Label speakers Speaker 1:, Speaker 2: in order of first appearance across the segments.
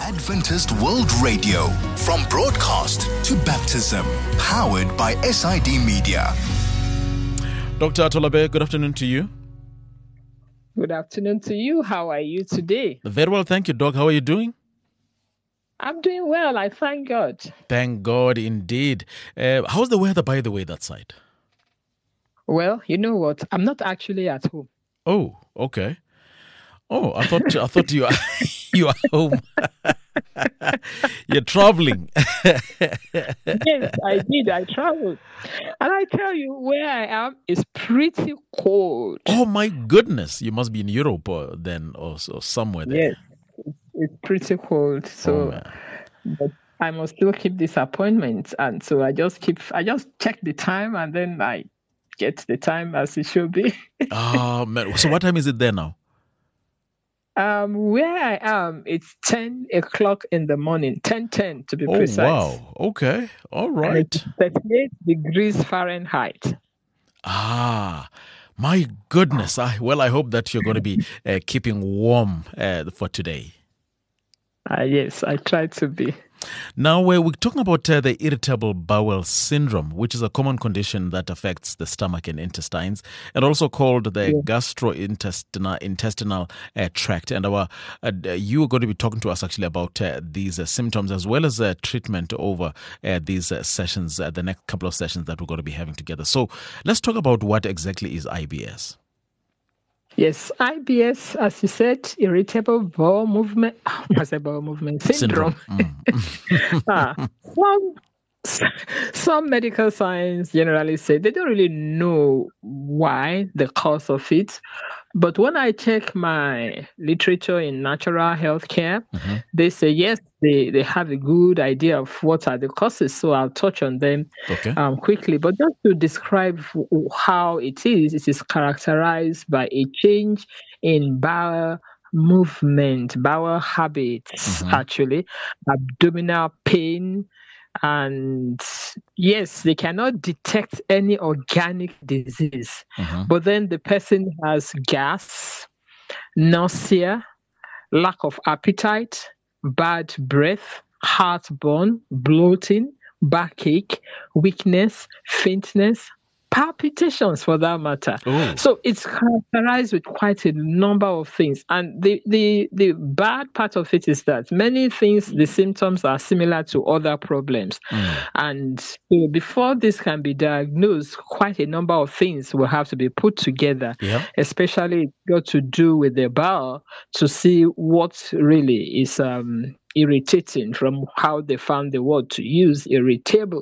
Speaker 1: Adventist World Radio, from broadcast to baptism, powered by SID Media.
Speaker 2: Dr. Atolabe, good afternoon to you.
Speaker 3: Good afternoon to you. How are you today?
Speaker 2: Very well, thank you, Doc. How are you doing?
Speaker 3: I'm doing well, I thank God.
Speaker 2: Thank God, indeed. How's the weather, by the way, that side?
Speaker 3: Well, you know what? I'm not actually at home.
Speaker 2: Oh, okay. Oh, I thought you are home. You're traveling.
Speaker 3: Yes, I did. I traveled. And I tell you, where I am is pretty cold.
Speaker 2: Oh, my goodness. You must be in Europe then, or somewhere there.
Speaker 3: Yes, it's pretty cold. So, but I must still keep this appointment. And so I just check the time, and then I get the time as it should be.
Speaker 2: Oh, man. So what time is it there now?
Speaker 3: Where I am, it's 10 o'clock in the morning, 10:10 to be precise.
Speaker 2: Oh, wow. Okay. All right.
Speaker 3: And it's 38 degrees Fahrenheit.
Speaker 2: Ah, my goodness. I hope that you're going to be keeping warm for today.
Speaker 3: Yes, I try to be.
Speaker 2: Now, we're talking about the irritable bowel syndrome, which is a common condition that affects the stomach and intestines, and also called the gastrointestinal tract. And you are going to be talking to us actually about these symptoms as well as treatment over these sessions, the next couple of sessions that we're going to be having together. So let's talk about what exactly is IBS.
Speaker 3: Yes, IBS, as you said, irritable bowel movement syndrome. Some medical science generally say they don't really know why, the cause of it. But when I check my literature in natural health care, they say, yes, they have a good idea of what are the causes. So I'll touch on them quickly. But just to describe how it is characterized by a change in bowel movement, bowel habits, actually, abdominal pain. And yes, they cannot detect any organic disease, but then the person has gas, nausea, lack of appetite, bad breath, heartburn, bloating, backache, weakness, faintness, palpitations for that matter.
Speaker 2: Ooh.
Speaker 3: So it's characterized with quite a number of things. And the bad part of it is that many things, the symptoms are similar to other problems. And so before this can be diagnosed, quite a number of things will have to be put together, especially got to do with the bowel to see what really is irritating, from how they found the word to use, irritable.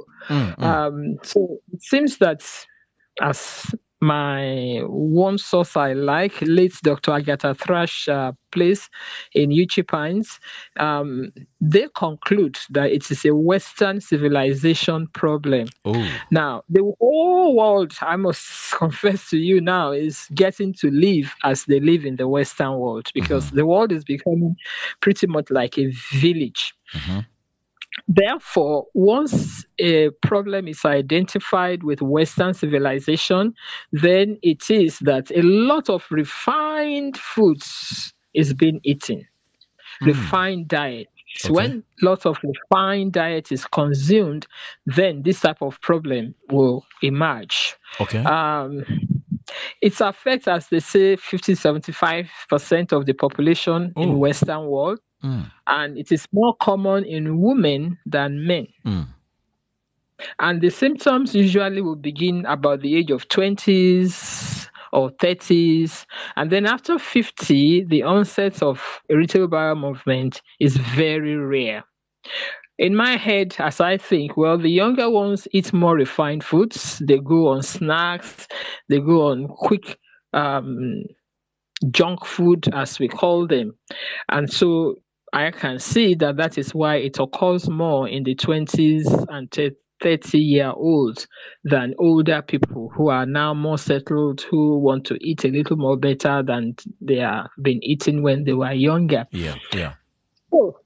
Speaker 3: So it seems that, as my one source I like, late Dr. Agatha Thrush place in Uchi Pines, they conclude that it is a Western civilization problem. Now, the whole world, I must confess to you now, is getting to live as they live in the Western world, because the world is becoming pretty much like a village. Therefore, once a problem is identified with Western civilization, then it is that a lot of refined foods is being eaten, refined diet. So when lots of refined diet is consumed, then this type of problem will emerge. It affects, as they say, 50-75% of the population in Western world. And it is more common in women than men. And the symptoms usually will begin about the age of 20s or 30s. And then after 50, the onset of irritable bowel movement is very rare. In my head, as I think, well, the younger ones eat more refined foods. They go on snacks. They go on quick junk food, as we call them. And so I can see that is why it occurs more in the 20s and 30-year-olds than older people who are now more settled, who want to eat a little more better than they have been eating when they were younger. So,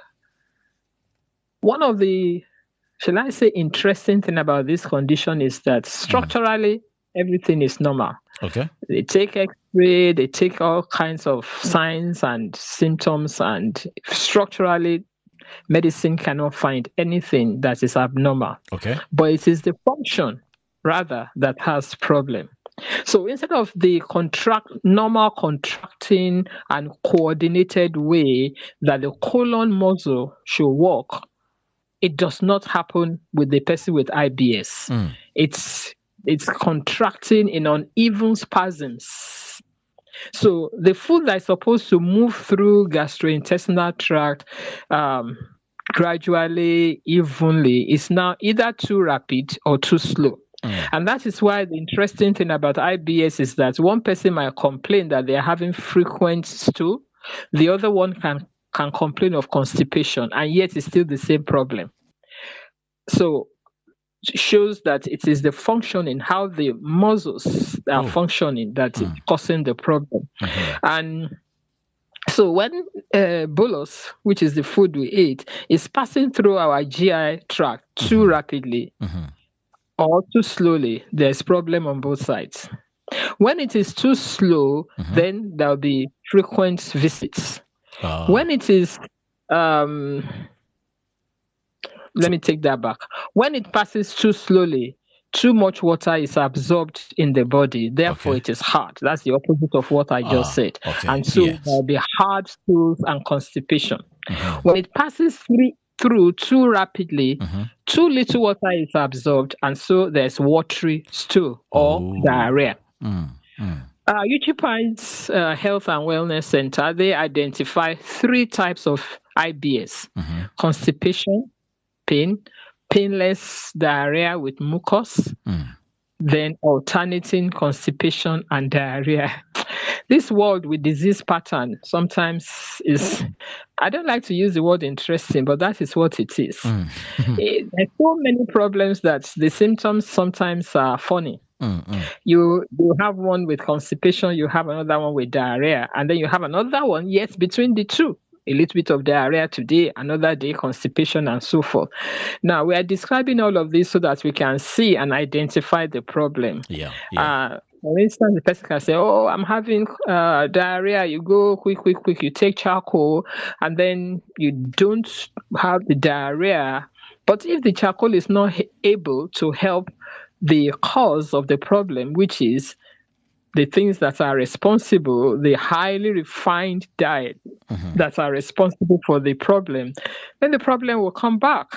Speaker 3: one of the, shall I say, interesting thing about this condition is that structurally, everything is normal. They take X-ray, they take all kinds of signs and symptoms, and structurally medicine cannot find anything that is abnormal.
Speaker 2: Okay.
Speaker 3: But it is the function, rather, that has problem. So instead of the normal contracting and coordinated way that the colon muscle should work, it does not happen with the person with IBS. It's contracting in uneven spasms. So the food that is supposed to move through gastrointestinal tract gradually, evenly, is now either too rapid or too slow. And that is why the interesting thing about IBS is that one person might complain that they are having frequent stool, the other one can complain of constipation, and yet it's still the same problem. So it shows that it is the functioning, how the muscles are functioning, that is causing the problem. And so when bolus, which is the food we eat, is passing through our GI tract too rapidly, or too slowly, there's problem on both sides. When it is too slow, then there'll be frequent visits. When it is, let me take that back. When it passes too slowly, too much water is absorbed in the body. Therefore, it is hard. That's the opposite of what I just said. And so there'll be hard stools and constipation. When it passes through too rapidly, too little water is absorbed, and so there's watery stool or diarrhea. UG Pines Health and Wellness Center, they identify 3 types of IBS: constipation, pain, painless diarrhea with mucus, then alternating constipation and diarrhea. This world with disease pattern sometimes is, I don't like to use the word interesting, but that is what it is. There's so many problems that the symptoms sometimes are funny. You have one with constipation, you have another one with diarrhea, and then you have another one, yes, between the two. A little bit of diarrhea today, another day constipation, and so forth. Now, we are describing all of this so that we can see and identify the problem. For instance, the person can say, oh, I'm having diarrhea. You go quick. You take charcoal, and then you don't have the diarrhea. But if the charcoal is not able to help the cause of the problem, which is the things that are responsible, the highly refined diet that are responsible for the problem, then the problem will come back.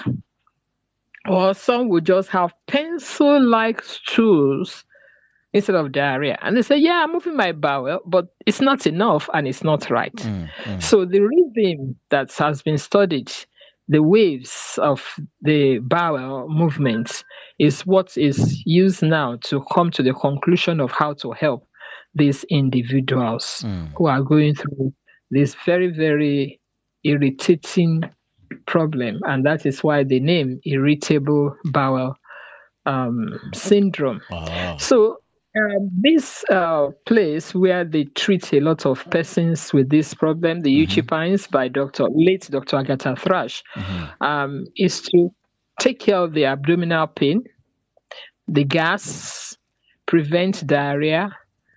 Speaker 3: Or some will just have pencil-like stools instead of diarrhea. And they say, yeah, I'm moving my bowel, but it's not enough and it's not right. So the rhythm that has been studied, the waves of the bowel movement, is what is used now to come to the conclusion of how to help these individuals who are going through this very, very irritating problem. And that is why the name irritable bowel syndrome. So this place where they treat a lot of persons with this problem, the UG Pines by late Dr. Agatha Thrash, is to take care of the abdominal pain, the gas, prevent diarrhea,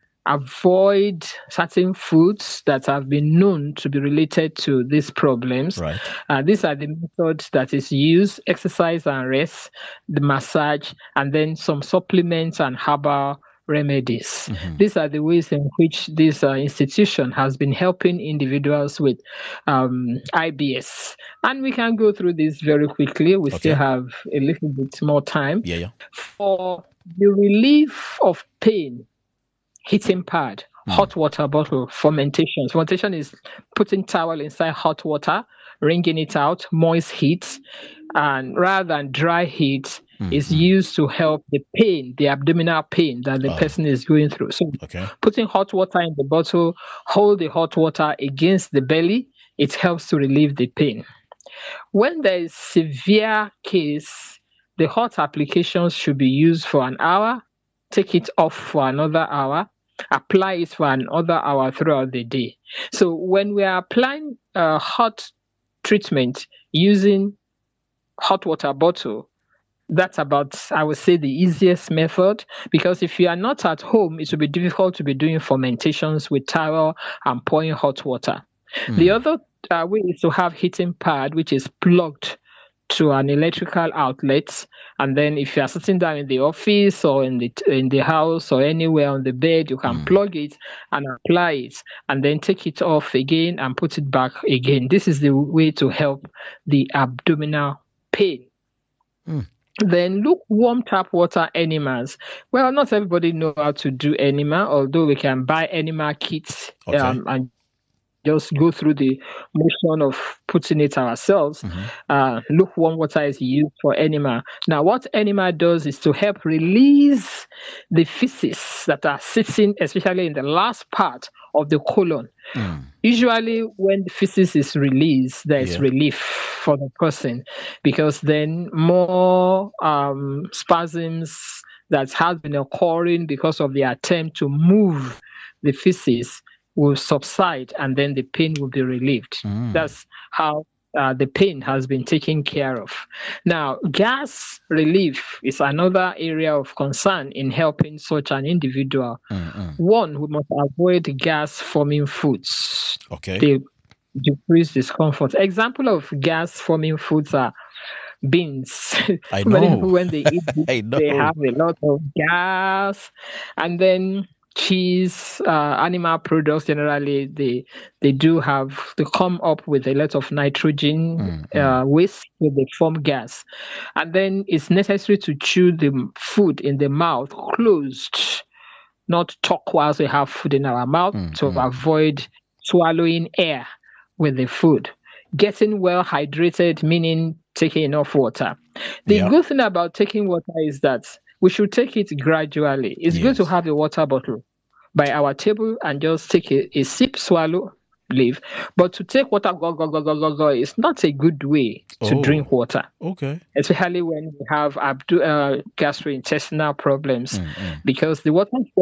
Speaker 3: avoid certain foods that have been known to be related to these problems. These are the methods that is used: exercise and rest, the massage, and then some supplements and herbal remedies. These are the ways in which this institution has been helping individuals with IBS. And we can go through this very quickly. We still have a little bit more time. For the relief of pain, heating pad, hot water bottle, fermentation. Fermentation is putting towel inside hot water, wringing it out, moist heat, and rather than dry heat, is used to help the pain, the abdominal pain that the person is going through. So putting hot water in the bottle, hold the hot water against the belly, it helps to relieve the pain. When there is severe case, the hot applications should be used for an hour, take it off for another hour, apply it for another hour throughout the day. So when we are applying hot treatment using hot water bottle, that's about, I would say, the easiest method, because if you are not at home, it will be difficult to be doing fermentations with towel and pouring hot water. The other way is to have heating pad which is plugged to an electrical outlet, and then if you are sitting down in the office or in the house or anywhere on the bed, you can plug it and apply it, and then take it off again and put it back again. This is the way to help the abdominal pain. Then lukewarm tap water enemas. Well, not everybody know how to do enema, although we can buy enema kits and just go through the motion of putting it ourselves. Lukewarm water is used for enema. Now, what enema does is to help release the feces that are sitting, especially in the last part of the colon. Usually, when the feces is released, there is relief for the person, because then more spasms that has been occurring because of the attempt to move the feces will subside, and then the pain will be relieved. That's how the pain has been taken care of. Now, gas relief is another area of concern in helping such an individual. One, we must avoid gas-forming foods. They decrease discomfort. Example of gas-forming foods are beans.
Speaker 2: I know.
Speaker 3: When they eat beans, they have a lot of gas. And then cheese, animal products generally, they come up with a lot of nitrogen waste with the form gas. And then it's necessary to chew the food in the mouth closed, not talk whilst we have food in our mouth, to avoid swallowing air with the food. Getting well hydrated, meaning taking enough water. The good thing about taking water is that we should take it gradually. It's good to have a water bottle by our table and just take a sip, swallow, leave. But to take water, go, is not a good way to drink water. Especially when we have gastrointestinal problems, because the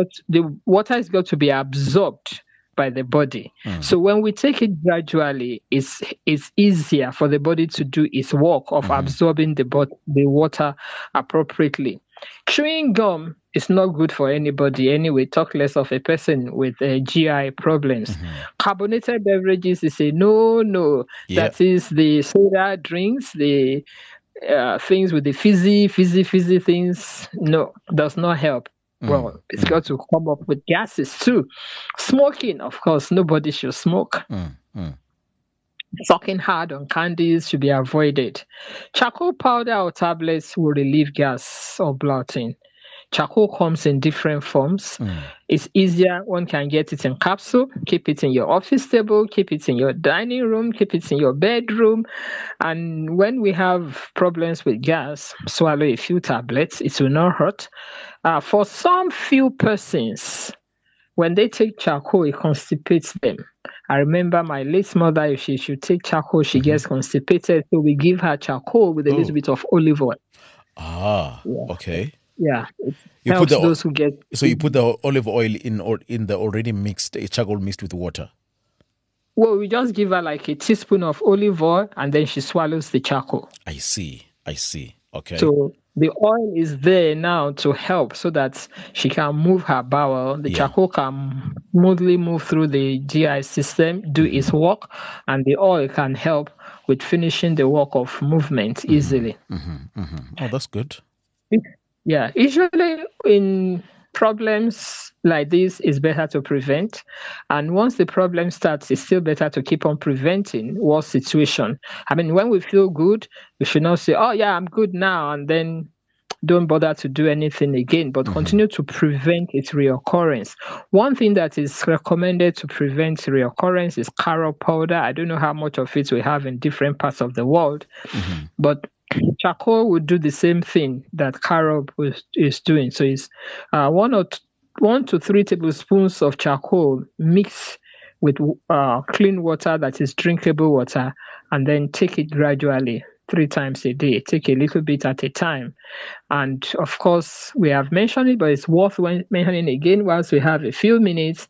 Speaker 3: water is got to be absorbed by the body. So when we take it gradually, it's easier for the body to do its work of absorbing the water appropriately. Chewing gum is not good for anybody anyway, talk less of a person with GI problems. Carbonated beverages is a no. That is the soda drinks, the things with the fizzy things. No, does not help. Well, it's got to come up with gases too. Smoking, of course, nobody should smoke. Sucking hard on candies should be avoided. Charcoal powder or tablets will relieve gas or bloating. Charcoal comes in different forms. It's easier. One can get it in capsule, keep it in your office table, keep it in your dining room, keep it in your bedroom. And when we have problems with gas, swallow a few tablets. It will not hurt. For some few persons, when they take charcoal, it constipates them. I remember my late mother, if she should take charcoal, she gets constipated. So we give her charcoal with a little bit of olive oil.
Speaker 2: Okay.
Speaker 3: Yeah, you put those who get.
Speaker 2: So you put the olive oil in the already mixed charcoal mixed with water.
Speaker 3: Well, we just give her like a teaspoon of olive oil, and then she swallows the charcoal.
Speaker 2: I see. Okay.
Speaker 3: So the oil is there now to help so that she can move her bowel. The charcoal can smoothly move through the GI system, do its work, and the oil can help with finishing the work of movement easily.
Speaker 2: Oh, that's good.
Speaker 3: Yeah, usually in problems like this, it's better to prevent. And once the problem starts, it's still better to keep on preventing worse situation. I mean, when we feel good, we should not say, oh, yeah, I'm good now, and then don't bother to do anything again, but continue to prevent its reoccurrence. One thing that is recommended to prevent reoccurrence is carob powder. I don't know how much of it we have in different parts of the world, but charcoal would do the same thing that carob is doing. So it's 1 to 3 tablespoons of charcoal mixed with clean water that is drinkable water, and then take it gradually 3 times a day. Take a little bit at a time. And of course, we have mentioned it, but it's worth mentioning again whilst we have a few minutes.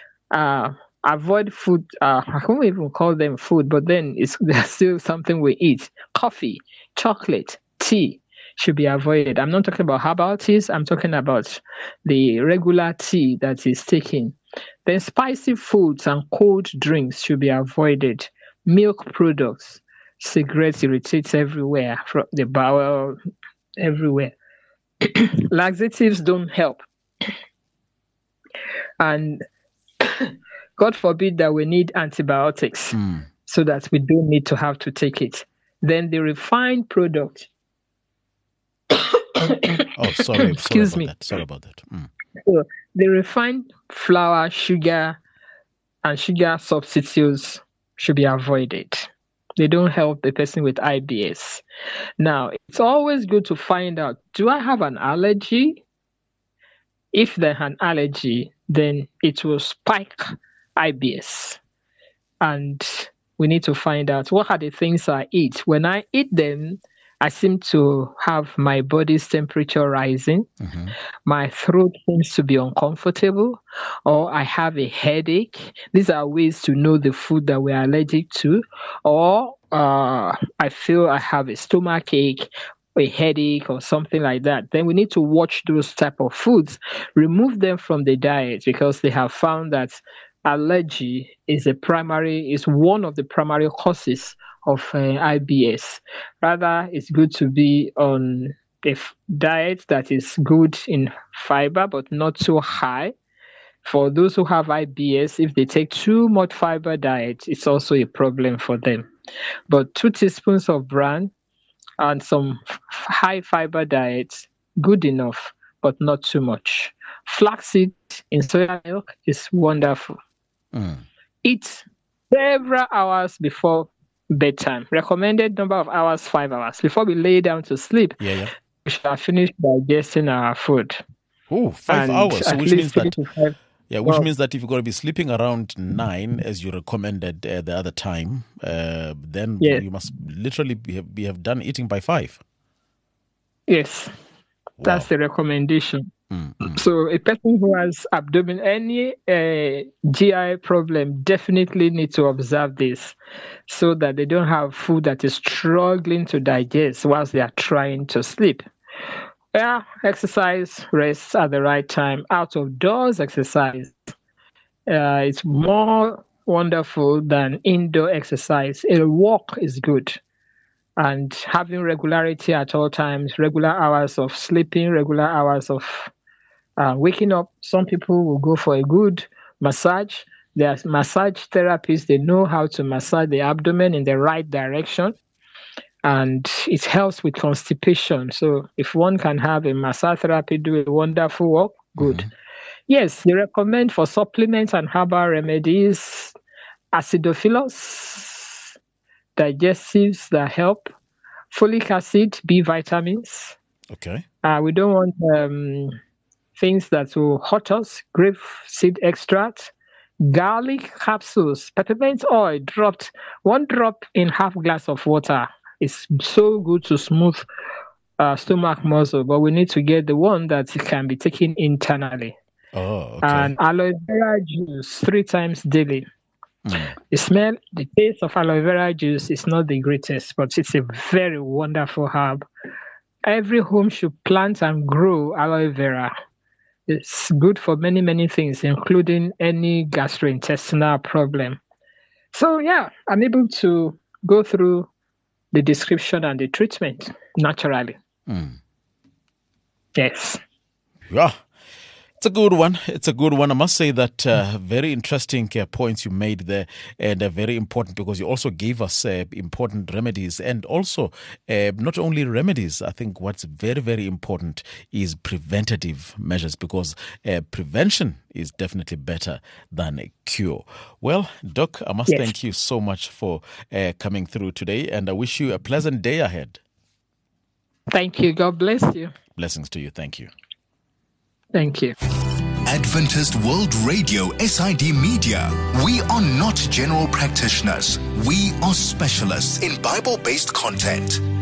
Speaker 3: Avoid food. I can't even call them food, but then there's still something we eat. Coffee, chocolate, tea should be avoided. I'm not talking about herbal teas. I'm talking about the regular tea that is taken. Then spicy foods and cold drinks should be avoided. milk products, cigarettes irritates everywhere, from the bowel, everywhere. Laxatives don't help. And God forbid that we need antibiotics so that we don't need to have to take it. Then the refined product.
Speaker 2: Sorry
Speaker 3: Sorry
Speaker 2: about that.
Speaker 3: So the refined flour, sugar, and sugar substitutes should be avoided. They don't help the person with IBS. Now, it's always good to find out, do I have an allergy? If there's an allergy, then it will spike IBS. And we need to find out what are the things I eat. When I eat them, I seem to have my body's temperature rising. Mm-hmm. My throat seems to be uncomfortable, or I have a headache. These are ways to know the food that we're allergic to. Or I feel I have a stomach ache, a headache, or something like that. Then we need to watch those type of foods, remove them from the diet, because they have found that allergy is one of the primary causes of IBS. Rather, it's good to be on a diet that is good in fiber, but not too high. For those who have IBS, if they take too much fiber diet, it's also a problem for them. But 2 teaspoons of bran and some high fiber diets, good enough, but not too much. Flaxseed in soya milk is wonderful. Eat several hours before bedtime. Recommended number of hours, 5 hours. Before we lay down to sleep, we should have finished digesting our food.
Speaker 2: Oh, 5 hours. So which means that means that if you're going to be sleeping around 9, as you recommended the other time, then you must literally have done eating by 5.
Speaker 3: Yes, that's the recommendation. Mm-hmm. So a person who has any GI problem definitely needs to observe this, so that they don't have food that is struggling to digest whilst they are trying to sleep. Exercise, rest at the right time. Out of doors exercise, it's more wonderful than indoor exercise. A walk is good. And having regularity at all times, regular hours of sleeping, regular hours of waking up. Some people will go for a good massage. There's massage therapists. They know how to massage the abdomen in the right direction. And it helps with constipation. So if one can have a massage therapy do a wonderful work, good. Mm-hmm. Yes, they recommend for supplements and herbal remedies, acidophilus, digestives that help, folic acid, B vitamins.
Speaker 2: Okay.
Speaker 3: We don't want things that will hurt us, grape seed extract, garlic capsules, peppermint oil dropped, 1 drop in half glass of water. It's so good to smooth stomach muscle, but we need to get the one that can be taken internally.
Speaker 2: Oh, okay.
Speaker 3: And aloe vera juice 3 times daily. The taste of aloe vera juice is not the greatest, but it's a very wonderful herb. Every home should plant and grow aloe vera. It's good for many, many things, including any gastrointestinal problem. So, I'm able to go through the description and the treatment naturally. Yes.
Speaker 2: Yeah. It's a good one. It's a good one. I must say that very interesting points you made there, and very important, because you also gave us important remedies, and also not only remedies. I think what's very, very important is preventative measures, because prevention is definitely better than a cure. Well, Doc, I must thank you so much for coming through today, and I wish you a pleasant day ahead.
Speaker 3: Thank you. God bless you.
Speaker 2: Blessings to you. Thank you.
Speaker 3: Thank you.
Speaker 1: Adventist World Radio, SID Media. We are not general practitioners. We are specialists in Bible-based content.